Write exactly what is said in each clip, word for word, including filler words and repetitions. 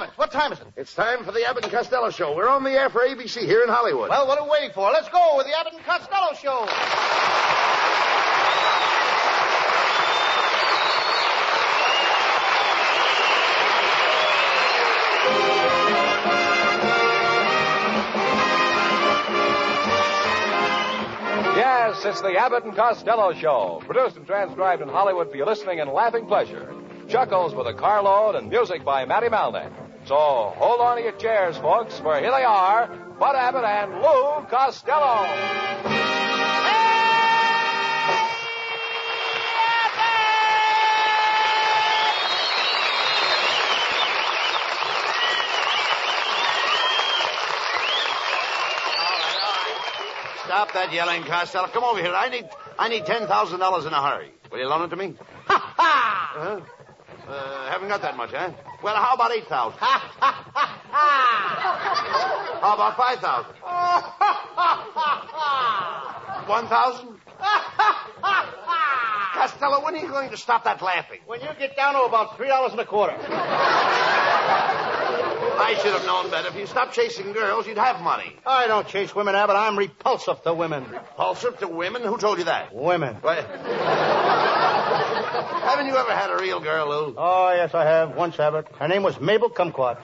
Abbott, what time is it? It's time for the Abbott and Costello Show. We're on the air for A B C here in Hollywood. Well, what are we waiting for? Let's go with the Abbott and Costello Show. Yes, it's the Abbott and Costello Show, produced and transcribed in Hollywood for your listening and laughing pleasure. Chuckles with a carload and music by Matty Malnick. So hold on to your chairs, folks, for here they are, Bud Abbott and Lou Costello. Stop that yelling, Costello. Come over here. I need I need ten thousand dollars in a hurry. Will you loan it to me? Ha ha! Uh-huh. Uh, haven't got that much, huh? Well, how about eight thousand? Ha ha ha ha! How about five thousand? Ha ha ha ha! One thousand? Ha ha ha ha! Costello, when are you going to stop that laughing? When you get down to about three dollars and a quarter. I should have known better. If you stopped chasing girls, you'd have money. I don't chase women, Abbott. I'm repulsive to women. Repulsive to women? Who told you that? Women. What? Haven't you ever had a real girl, Lou? Oh, yes, I have. Once, Abbott. Her name was Mabel Kumquat.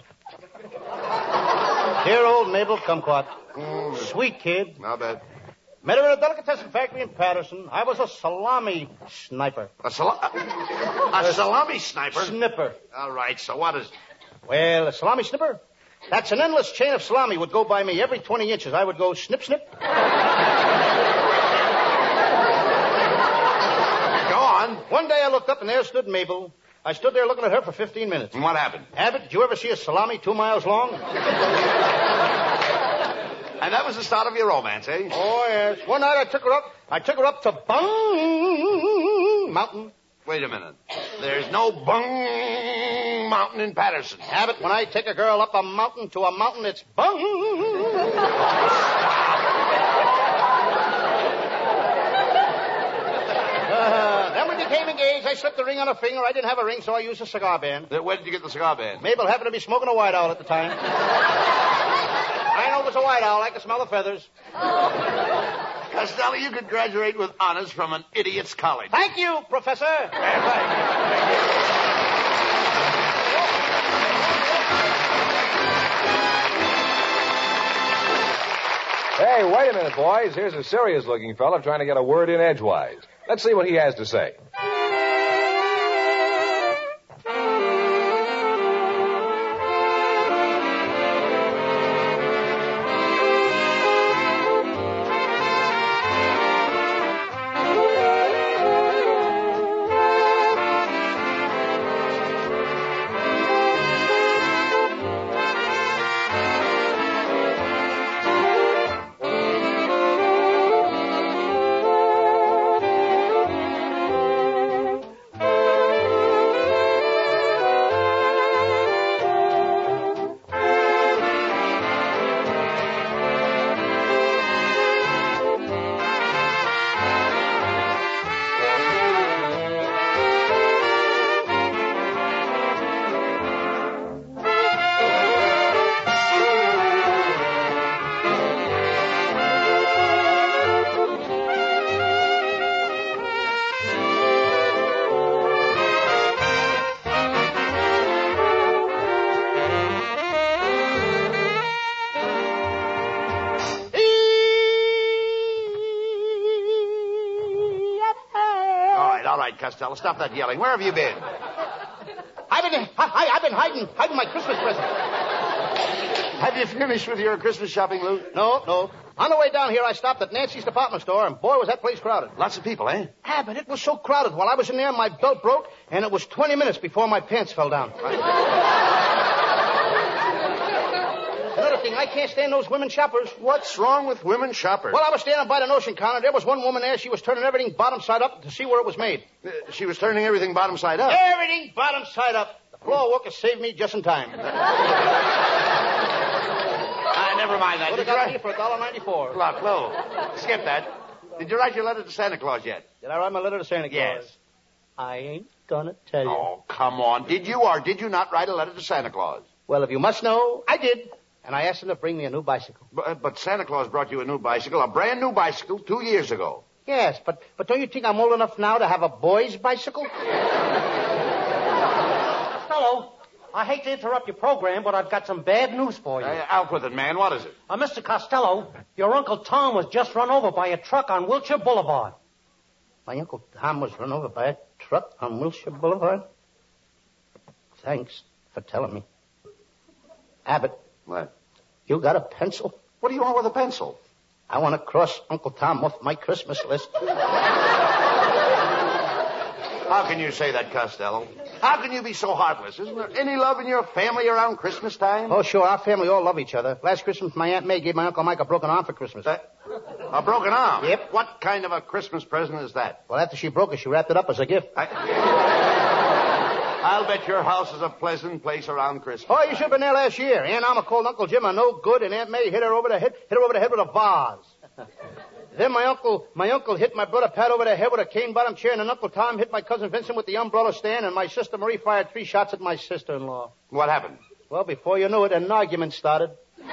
Dear old Mabel Kumquat. Mm. Sweet kid. I'll bet. Met her in a delicatessen factory in Patterson. I was a salami sniper. A, sal- a, a salami sniper? Snipper. All right, so what is... Well, a salami snipper? That's an endless chain of salami would go by me every twenty inches. I would go snip, snip. Go on. One day I looked up and there stood Mabel. I stood there looking at her for fifteen minutes. And what happened? Abbott, did you ever see a salami two miles long? And that was the start of your romance, eh? Oh, yes. One night I took her up. I took her up to Bung Mountain. Wait a minute. There's no Bung Mountain in Patterson. Abbott, when I take a girl up a mountain to a mountain, it's Bung. uh, then we became engaged. I slipped the ring on her finger. I didn't have a ring, so I used a cigar band. Where did you get the cigar band? Mabel happened to be smoking a white owl at the time. I know it was a white owl. I could smell the feathers. Costello, you could graduate with honors from an idiot's college. Thank you, Professor. Yeah, thank you. Hey, wait a minute, boys. Here's a serious-looking fella trying to get a word in edgewise. Let's see what he has to say. Costello, stop that yelling. Where have you been? I've been, I, I've been hiding, hiding my Christmas present. Have you finished with your Christmas shopping, Lou? No, no. On the way down here, I stopped at Nancy's department store, and boy, was that place crowded. Lots of people, eh? Abbott, it was so crowded. While I was in there, my belt broke, and it was twenty minutes before my pants fell down. Another thing, I can't stand those women shoppers. What's wrong with women shoppers? Well, I was standing by the notion counter. There was one woman there. She was turning everything bottom side up to see where it was made. Uh, she was turning everything bottom side up? Everything bottom side up. The floor worker saved me just in time. Ah, never mind that. Would have got me for a dollar ninety-four. Look, Lou, skip that. Did you write your letter to Santa Claus yet? Did I write my letter to Santa Claus? Yes. I ain't gonna tell you. Oh, come on. Did you or did you not write a letter to Santa Claus? Well, if you must know, I did. And I asked him to bring me a new bicycle. But, but Santa Claus brought you a new bicycle, a brand new bicycle, two years ago. Yes, but, but don't you think I'm old enough now to have a boy's bicycle? Hello. I hate to interrupt your program, but I've got some bad news for you. Uh, out with it, man. What is it? Uh, Mister Costello, your Uncle Tom was just run over by a truck on Wilshire Boulevard. My Uncle Tom was run over by a truck on Wilshire Boulevard? Thanks for telling me. Abbott. What? You got a pencil? What do you want with a pencil? I want to cross Uncle Tom off my Christmas list. How can you say that, Costello? How can you be so heartless? Isn't there any love in your family around Christmas time? Oh, sure. Our family all love each other. Last Christmas, my Aunt May gave my Uncle Mike a broken arm for Christmas. That, a broken arm? Yep. What kind of a Christmas present is that? Well, after she broke it, she wrapped it up as a gift. I... I'll bet your house is a pleasant place around Christmas. Oh, you should have been there last year. Aunt Alma called Uncle Jim a no good, and Aunt May hit her over the head, hit her over the head with a vase. Then my uncle, my uncle hit my brother Pat over the head with a cane-bottom chair, and then Uncle Tom hit my cousin Vincent with the umbrella stand, and my sister Marie fired three shots at my sister-in-law. What happened? Well, before you knew it, an argument started. Well,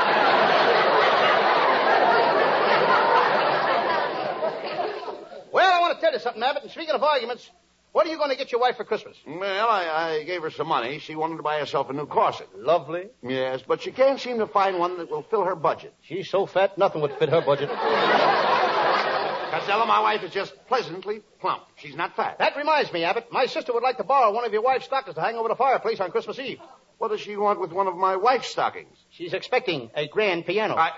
I want to tell you something, Abbott, and speaking of arguments, what are you going to get your wife for Christmas? Well, I, I gave her some money. She wanted to buy herself a new corset. Lovely. Yes, but she can't seem to find one that will fill her budget. She's so fat, nothing would fit her budget. Costello, my wife is just pleasantly plump. She's not fat. That reminds me, Abbott. My sister would like to borrow one of your wife's stockings to hang over the fireplace on Christmas Eve. What does she want with one of my wife's stockings? She's expecting a grand piano. I...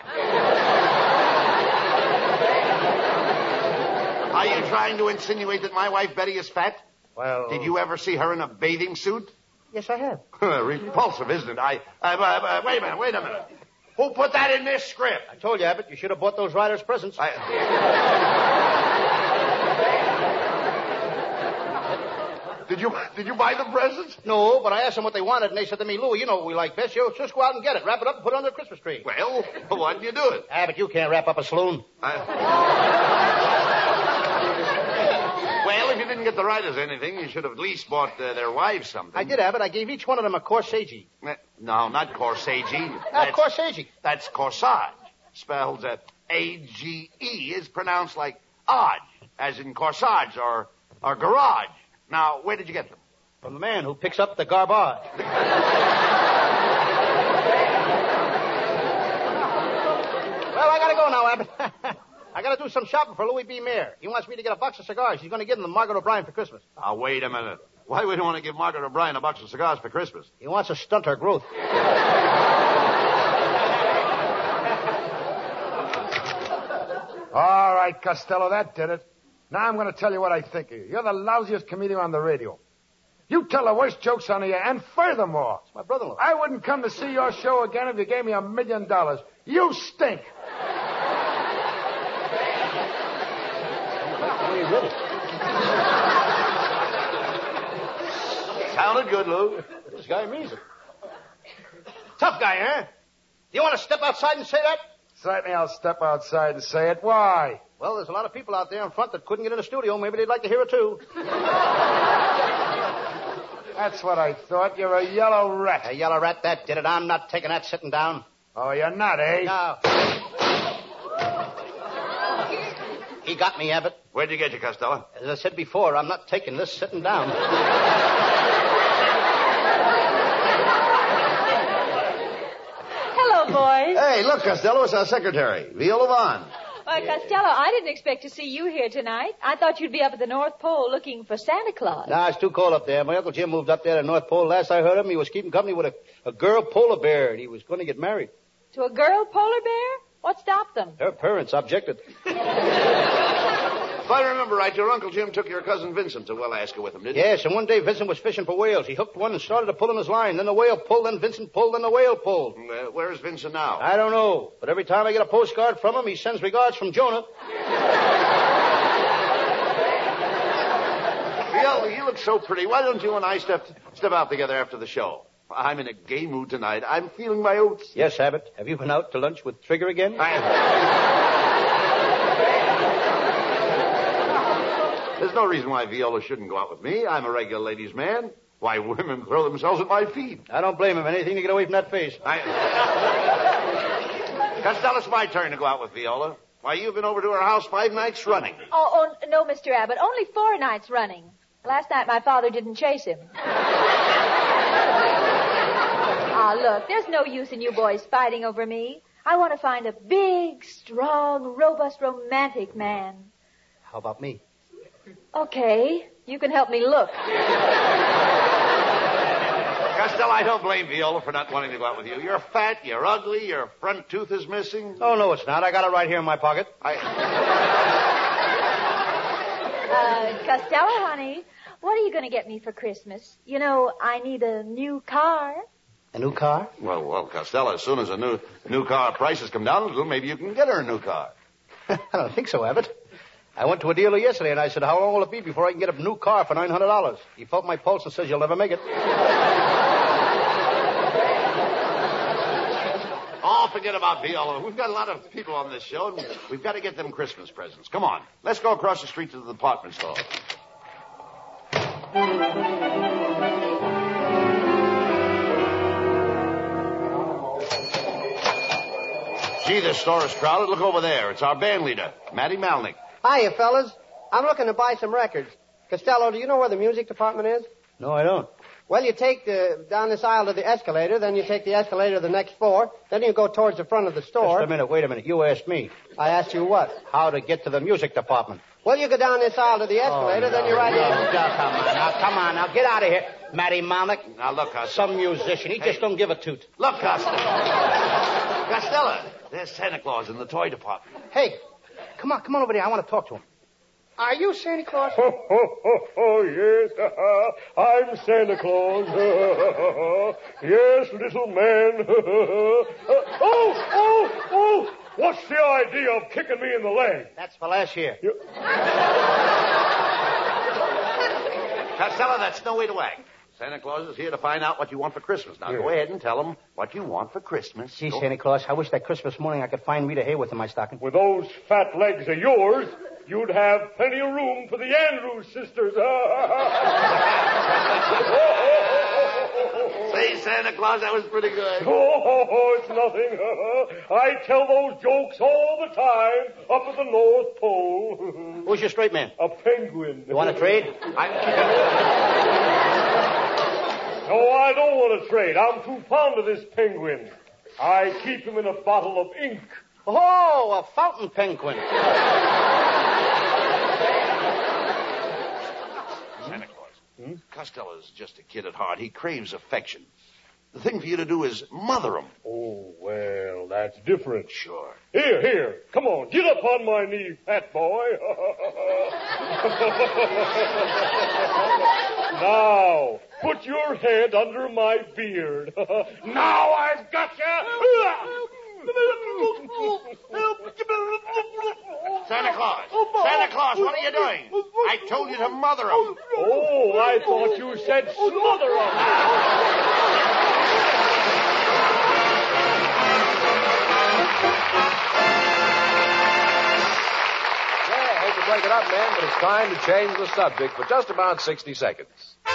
Are you trying to insinuate that my wife Betty is fat? Well... Did you ever see her in a bathing suit? Yes, I have. Repulsive, isn't it? I, I, I, I... Wait a minute, wait a minute. Who put that in this script? I told you, Abbott, you should have bought those writers presents. I... Did you did you buy them presents? No, but I asked them what they wanted, and they said to me, Louie, you know what we like best. You just go out and get it. Wrap it up and put it under the Christmas tree. Well, why didn't you do it? Abbott, you can't wrap up a saloon. I... Well, if you didn't get the writers anything, you should have at least bought uh, their wives something. I did, Abbott. I gave each one of them a corsage. No, not corsage. Uh, corsage. That's corsage. Spelled uh, A G E is pronounced like odd, as in corsage or, or garage. Now, where did you get them? From the man who picks up the garbage. Well, I gotta go now, Abbott. I gotta do some shopping for Louis B. Mayer. He wants me to get a box of cigars. He's gonna give them to Margaret O'Brien for Christmas. Now, wait a minute. Why would you want to give Margaret O'Brien a box of cigars for Christmas? He wants to stunt her growth. All right, Costello, that did it. Now I'm going to tell you what I think of you. You're the lousiest comedian on the radio. You tell the worst jokes on the air, and furthermore... It's my brother-in-law. I wouldn't come to see your show again if you gave me a million dollars. You stink. Sounded good, Lou. This guy means it. Tough guy, huh? Do you want to step outside and say that? Certainly I'll step outside and say it. Why? Well, there's a lot of people out there in front that couldn't get in the studio. Maybe they'd like to hear it, too. That's what I thought. You're a yellow rat. A yellow rat, that did it. I'm not taking that sitting down. Oh, you're not, eh? No. He got me, Abbott. Where'd you get you, Costello? As I said before, I'm not taking this sitting down. Hello, boys. Hey, look, Costello, it's our secretary, Viola Vaughn. Why, Costello, I didn't expect to see you here tonight. I thought you'd be up at the North Pole looking for Santa Claus. Nah, it's too cold up there. My Uncle Jim moved up there to the North Pole. Last I heard of him, he was keeping company with a, a girl polar bear, and he was going to get married. To a girl polar bear? What stopped them? Her parents objected. If I remember right, your Uncle Jim took your cousin Vincent to Alaska with him, didn't he? Yes, and one day Vincent was fishing for whales. He hooked one and started to pull in his line. Then the whale pulled, then Vincent pulled, then the whale pulled. Uh, where's Vincent now? I don't know, but every time I get a postcard from him, he sends regards from Jonah. Viola, you look so pretty. Why don't you and I step step out together after the show? I'm in a gay mood tonight. I'm feeling my oats. Yes, Abbott. Have you been out to lunch with Trigger again? I... there's no reason why Viola shouldn't go out with me. I'm a regular ladies' man. Why, women throw themselves at my feet. I don't blame him. Anything to get away from that face. I... Costello, it's my turn to go out with Viola. Why, you've been over to her house five nights running. Oh, oh, no, Mister Abbott. Only four nights running. Last night my father didn't chase him. Ah, look, there's no use in you boys fighting over me. I want to find a big, strong, robust, romantic man. How about me? Okay, you can help me look. Costello, I don't blame Viola for not wanting to go out with you. You're fat, you're ugly, your front tooth is missing. Oh, no, it's not. I got it right here in my pocket. I... Uh, Costello, honey, what are you going to get me for Christmas? You know, I need a new car. A new car? Well, well, Costello, as soon as a new new car prices come down a little, maybe you can get her a new car. I don't think so, Abbott. I went to a dealer yesterday, and I said, how long will it be before I can get a new car for nine hundred dollars? He felt my pulse and says, you'll never make it. Oh, forget about Viola. We've got a lot of people on this show, and we've got to get them Christmas presents. Come on. Let's go across the street to the department store. Gee, this store is crowded. Look over there. It's our band leader, Matty Malnick. Hiya, fellas. I'm looking to buy some records. Costello, do you know where the music department is? No, I don't. Well, you take the, down this aisle to the escalator, then you take the escalator to the next floor, then you go towards the front of the store. Just a minute, wait a minute. You asked me. I asked you what? How to get to the music department. Well, you go down this aisle to the escalator, oh, no, then you're right no, in. no, come on, now, come on, now, get out of here. Matty Malnick. Now, look, Costello. Some musician. He Hey. just don't give a toot. Look, Costello. Costello, there's Santa Claus in the toy department. Hey, come on, come on over there. I want to talk to him. Are you Santa Claus? Oh, oh, oh, oh yes, I'm Santa Claus. Yes, little man. Oh, oh, oh, what's the idea of kicking me in the leg? That's for last year. You... Costello, that's no way to act. Santa Claus is here to find out what you want for Christmas. Now, Yeah. go ahead and tell him what you want for Christmas. Gee, Go- Santa Claus, I wish that Christmas morning I could find Rita Hayworth in my stocking. With those fat legs of yours, you'd have plenty of room for the Andrews sisters. Say, Santa Claus, that was pretty good. Oh, it's nothing. I tell those jokes all the time up at the North Pole. Who's your straight man? A penguin. You want to trade? I... No, I don't want to trade. I'm too fond of this penguin. I keep him in a bottle of ink. Oh, a fountain penguin. Santa Claus. Hmm? Costello's just a kid at heart. He craves affection. The thing for you to do is mother him. Oh, well, that's different. Sure. Here, here. Come on. Get up on my knee, fat boy. Now, put your head under my beard. Now I've got you. Santa Claus. Santa Claus, what are you doing? I told you to mother him. Oh, I thought you said smother him. Yeah, I hate to break it up, man, but it's time to change the subject for just about sixty seconds.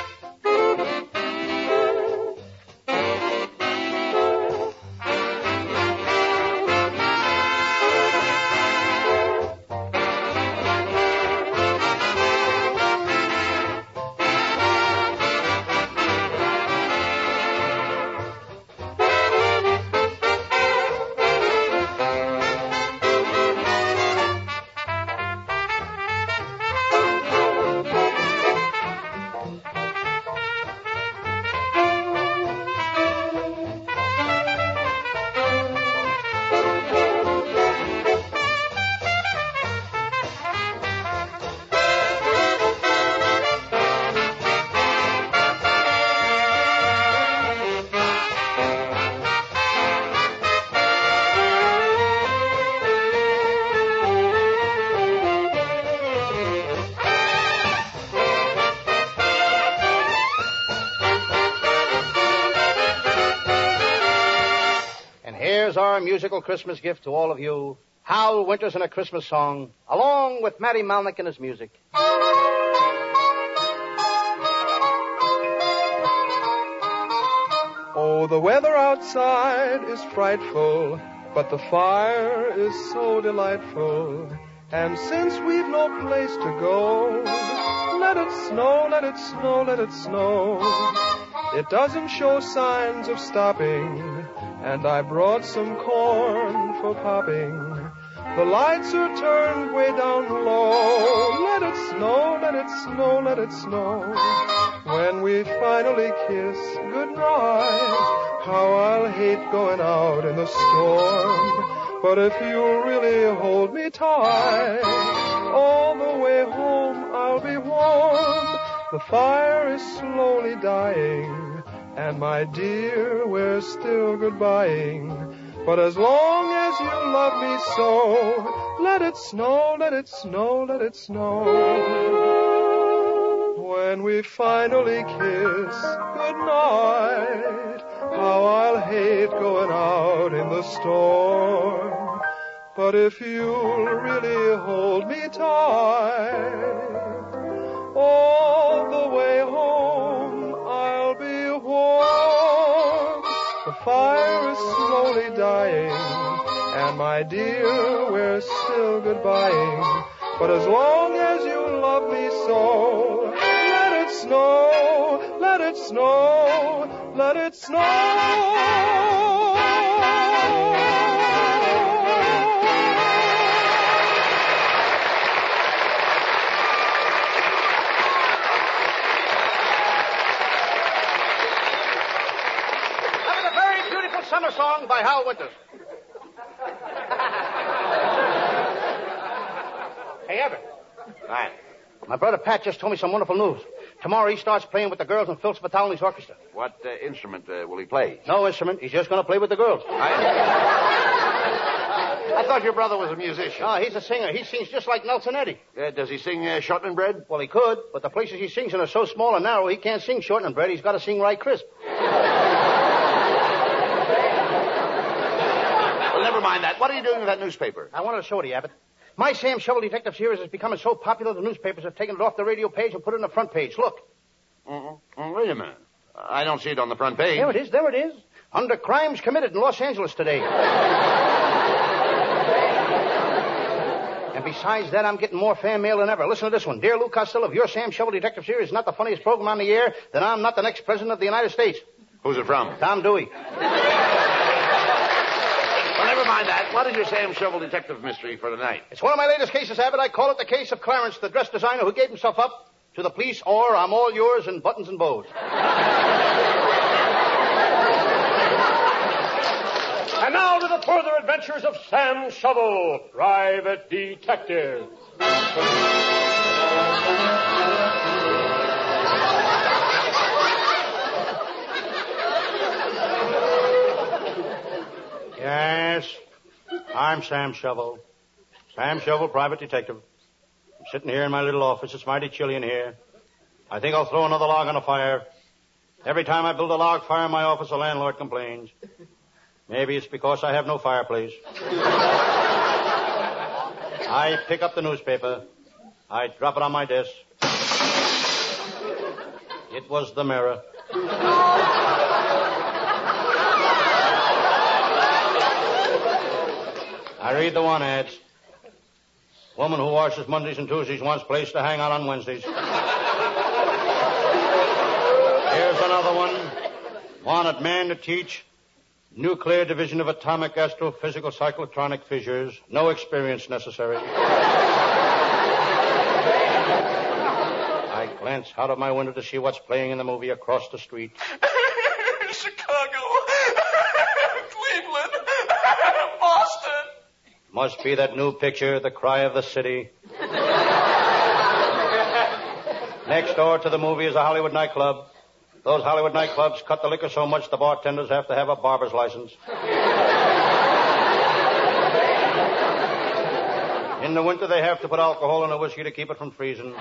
Here's our musical Christmas gift to all of you. Hal Winters in a Christmas song, along with Matty Malnick and his music. Oh, the weather outside is frightful, but the fire is so delightful. And since we've no place to go, let it snow, let it snow, let it snow. It doesn't show signs of stopping, and I brought some corn for popping. The lights are turned way down low. Let it snow, let it snow, let it snow. When we finally kiss goodnight, how I'll hate going out in the storm. But if you'll really hold me tight, all the way home I'll be warm. The fire is slowly dying, and my dear, we're still goodbying. But as long as you love me so, let it snow, let it snow, let it snow. When we finally kiss goodnight, how I'll hate going out in the storm. But if you'll really hold me tight, all the way home I'll be warm. The fire is slowly dying, and my dear, we're still goodbying. But as long as you love me so, let it snow, let it snow, let it snow. Summer song by Hal Winters. Hey, Everett. Right. My brother Pat just told me some wonderful news. Tomorrow he starts playing with the girls in Phil Spitali's orchestra. What uh, instrument uh, will he play? No instrument. He's just going to play with the girls. I... I thought your brother was a musician. No, he's a singer. He sings just like Nelson Eddy. Uh, does he sing uh, Shortland Bread? Well, he could, but the places he sings in are so small and narrow he can't sing Shortland Bread. He's got to sing Rye Crisp. Never mind that. What are you doing with that newspaper? I wanted to show it to you, Abbott. My Sam Shovel Detective series is becoming so popular the newspapers have taken it off the radio page and put it on the front page. Look. Uh-uh. Oh, wait a minute. I don't see it on the front page. There it is. There it is. Under crimes committed in Los Angeles today. And besides that, I'm getting more fan mail than ever. Listen to this one. Dear Lou Costello, if your Sam Shovel Detective series is not the funniest program on the air, then I'm not the next president of the United States. Who's it from? Tom Dewey. Well, never mind that. What is your Sam Shovel Detective mystery for tonight? It's one of my latest cases, Abbott. I call it the case of Clarence, the dress designer who gave himself up to the police, or I'm all yours in buttons and bows. And now to the further adventures of Sam Shovel, Private Detective. Yes, I'm Sam Shovel. Sam Shovel, Private Detective. I'm sitting here in my little office. It's mighty chilly in here. I think I'll throw another log on the fire. Every time I build a log fire in my office, the landlord complains. Maybe it's because I have no fireplace. I pick up the newspaper. I drop it on my desk. It was the Mirror. I read the one ads. Woman who washes Mondays and Tuesdays wants place to hang out on Wednesdays. Here's another one. Wanted man to teach nuclear division of atomic astrophysical cyclotronic fissures. No experience necessary. I glance out of my window to see what's playing in the movie across the street. Chicago. Cleveland. Boston. Must be that new picture, The Cry of the City. Next door to the movie is a Hollywood nightclub. Those Hollywood nightclubs cut the liquor so much the bartenders have to have a barber's license. In the winter, they have to put alcohol in the whiskey to keep it from freezing.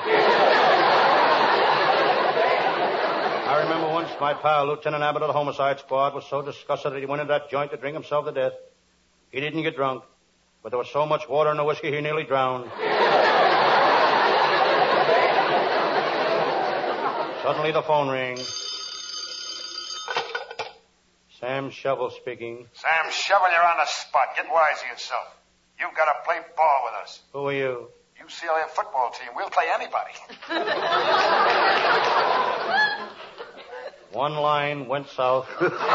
I remember once my pal, Lieutenant Abbott of the Homicide Squad, was so disgusted that he went into that joint to drink himself to death. He didn't get drunk, but there was so much water in the whiskey he nearly drowned. Suddenly the phone rings. Sam Shovel speaking. Sam Shovel, you're on the spot. Get wise to yourself. You've got to play ball with us. Who are you? U C L A football team. We'll play anybody. One line went south.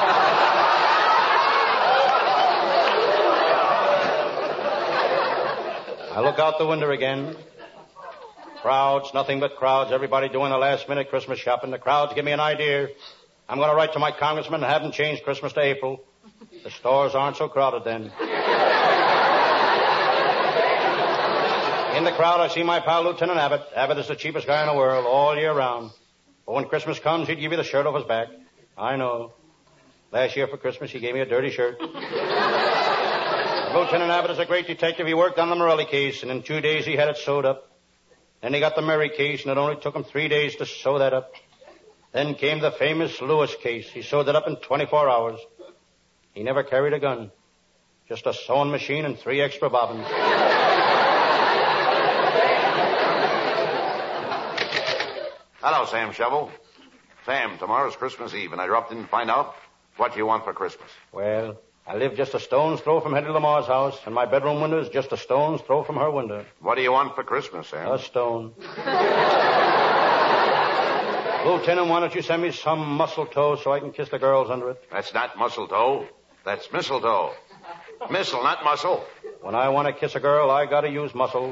I look out the window again. Crowds, nothing but crowds. Everybody doing the last minute Christmas shopping. The crowds give me an idea. I'm going to write to my congressman and have him change Christmas to April. The stores aren't so crowded then. In the crowd, I see my pal, Lieutenant Abbott. Abbott is the cheapest guy in the world all year round. But when Christmas comes, he'd give you the shirt off his back. I know. Last year for Christmas, he gave me a dirty shirt. Lieutenant Abbott is a great detective. He worked on the Morelli case, and in two days he had it sewed up. Then he got the Murray case, and it only took him three days to sew that up. Then came the famous Lewis case. He sewed it up in twenty-four hours. He never carried a gun. Just a sewing machine and three extra bobbins. Hello, Sam Shovel. Sam, tomorrow's Christmas Eve, and I dropped in to find out what you want for Christmas. Well, I live just a stone's throw from Hetty Lamar's house, and my bedroom window is just a stone's throw from her window. What do you want for Christmas, Sam? A stone. Lieutenant, why don't you send me some mistletoe so I can kiss the girls under it? That's not mistletoe. That's mistletoe. Missile, not muscle. When I want to kiss a girl, I gotta use muscle.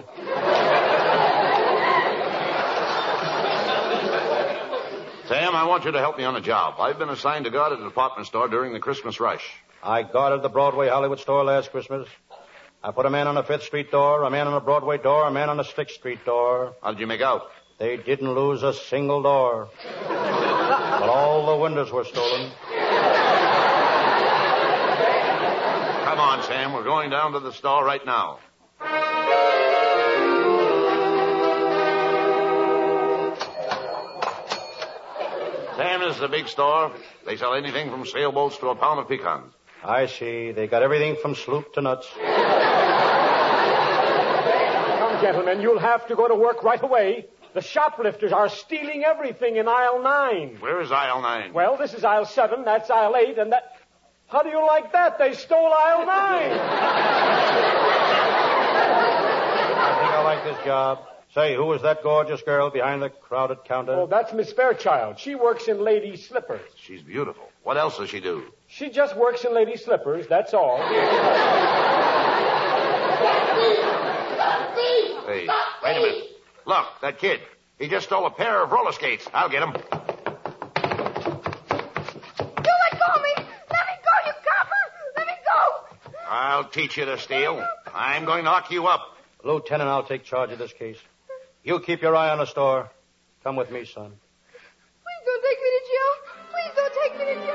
Sam, I want you to help me on a job. I've been assigned to guard at a department store during the Christmas rush. I guarded the Broadway Hollywood store last Christmas. I put a man on the Fifth Street door, a man on the Broadway door, a man on the Sixth Street door. How did you make out? They didn't lose a single door. But all the windows were stolen. Come on, Sam. We're going down to the store right now. Sam, this is a big store. They sell anything from sailboats to a pound of pecans. I see. They got everything from sloop to nuts. Come, gentlemen, you'll have to go to work right away. The shoplifters are stealing everything in aisle nine. Where is aisle nine? Well, this is aisle seven, that's aisle eight, and that... How do you like that? They stole aisle nine. I think I like this job. Say, who is that gorgeous girl behind the crowded counter? Oh, that's Miss Fairchild. She works in ladies' slippers. She's beautiful. What else does she do? She just works in ladies' slippers, that's all. Hey, wait a minute. Look, that kid. He just stole a pair of roller skates. I'll get him. You let go of me! Let me go, you copper! Let me go! I'll teach you to steal. I'm going to lock you up. Lieutenant, I'll take charge of this case. You keep your eye on the store. Come with me, son. Please don't take me to jail. Please don't take me to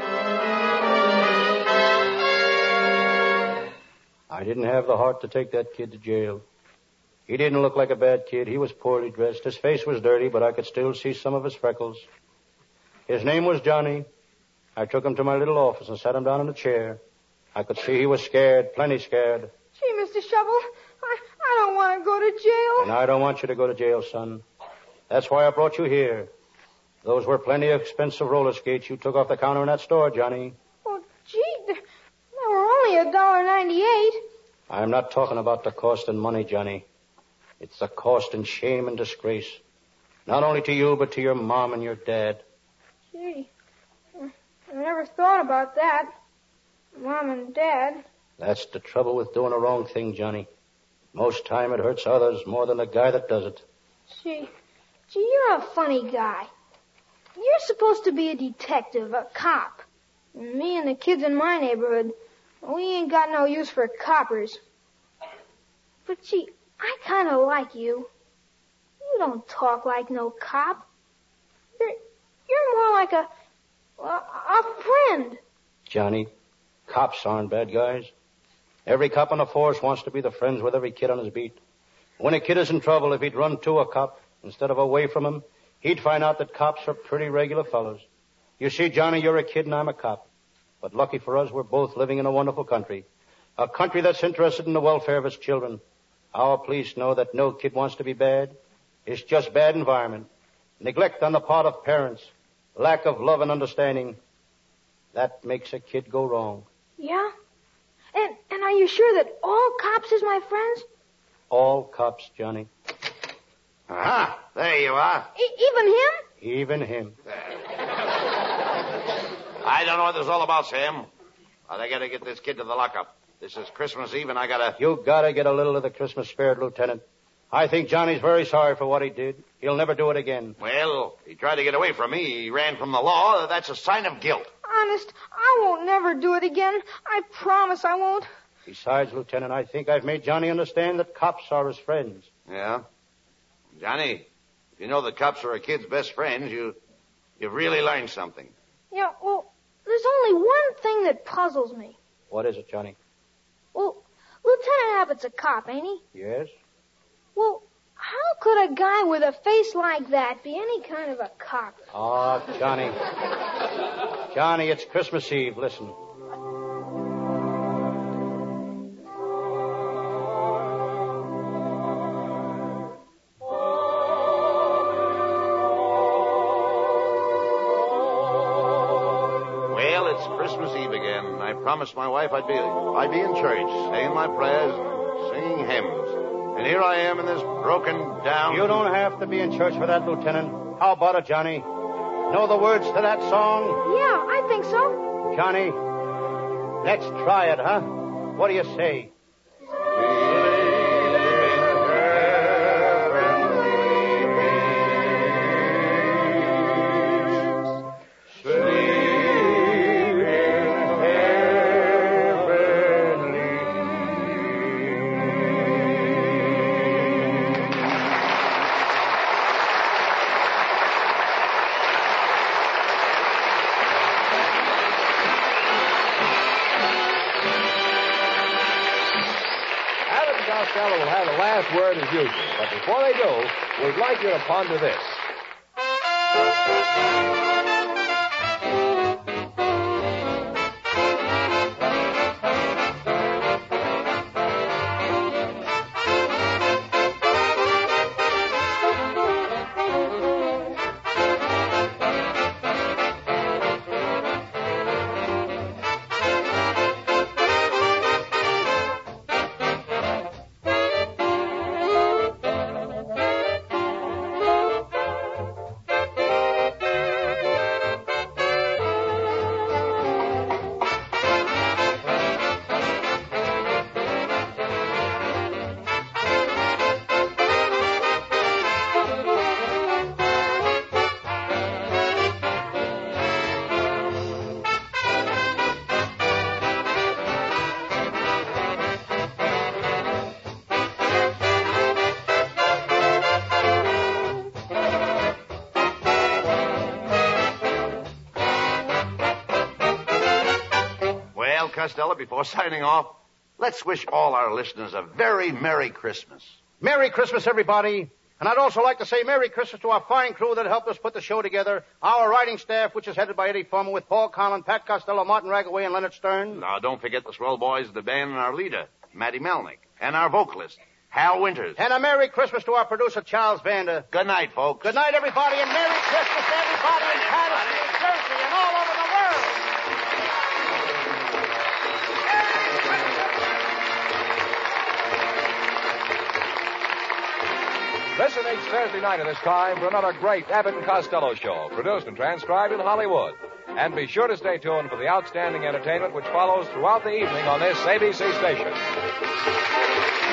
jail. I didn't have the heart to take that kid to jail. He didn't look like a bad kid. He was poorly dressed. His face was dirty, but I could still see some of his freckles. His name was Johnny. I took him to my little office and sat him down in a chair. I could see he was scared, plenty scared. Gee, Mister Shovel, I, I don't want to go to jail. And I don't want you to go to jail, son. That's why I brought you here. Those were plenty of expensive roller skates you took off the counter in that store, Johnny. Oh, gee, they, they were only a dollar ninety-eight. I'm not talking about the cost in money, Johnny. It's the cost in shame and disgrace. Not only to you, but to your mom and your dad. Gee, I never thought about that. Mom and Dad. That's the trouble with doing a wrong thing, Johnny. Most time it hurts others more than the guy that does it. Gee, gee, you're a funny guy. You're supposed to be a detective, a cop. And me and the kids in my neighborhood, we ain't got no use for coppers. But gee, I kind of like you. You don't talk like no cop. You're, you're more like a, a, a friend. Johnny, cops aren't bad guys. Every cop on the force wants to be the friends with every kid on his beat. When a kid is in trouble, if he'd run to a cop instead of away from him, he'd find out that cops are pretty regular fellows. You see, Johnny, you're a kid and I'm a cop. But lucky for us, we're both living in a wonderful country. A country that's interested in the welfare of its children. Our police know that no kid wants to be bad. It's just bad environment. Neglect on the part of parents. Lack of love and understanding. That makes a kid go wrong. Yeah? And and are you sure that all cops is my friends? All cops, Johnny. Aha, there you are. E- even him? Even him. I don't know what this is all about, Sam. I gotta get this kid to the lockup. This is Christmas Eve, and I gotta... You gotta get a little of the Christmas spirit, Lieutenant. I think Johnny's very sorry for what he did. He'll never do it again. Well, he tried to get away from me. He ran from the law. That's a sign of guilt. Honest, I won't never do it again. I promise I won't. Besides, Lieutenant, I think I've made Johnny understand that cops are his friends. Yeah? Johnny, if you know the cops are a kid's best friends, you, you've really learned something. Yeah, well, there's only one thing that puzzles me. What is it, Johnny? Well, Lieutenant Abbott's a cop, ain't he? Yes? Well, how could a guy with a face like that be any kind of a cop? Oh, Johnny. Johnny, it's Christmas Eve. Listen. Well, it's Christmas Eve again. I promised my wife I'd be I'd be in church, saying my prayers and singing hymns. And here I am in this broken down... You don't have to be in church for that, Lieutenant. How about it, Johnny? Know the words to that song? Yeah, I think so. Johnny, let's try it, huh? What do you say? Costello will have the last word as usual. But before they do, we'd like you to ponder this. Costello, before signing off, let's wish all our listeners a very Merry Christmas. Merry Christmas, everybody. And I'd also like to say Merry Christmas to our fine crew that helped us put the show together. Our writing staff, which is headed by Eddie Fulmer, with Paul Collin, Pat Costello, Martin Ragaway, and Leonard Stern. Now, don't forget the swell boys of the band and our leader, Matty Melnick, and our vocalist, Hal Winters. And a Merry Christmas to our producer, Charles Vander. Good night, folks. Good night, everybody, and Merry Christmas to everybody in Patterson, New Jersey, and all over the world. Listen each Thursday night at this time for another great Abbott and Costello show, produced and transcribed in Hollywood. And be sure to stay tuned for the outstanding entertainment which follows throughout the evening on this A B C station.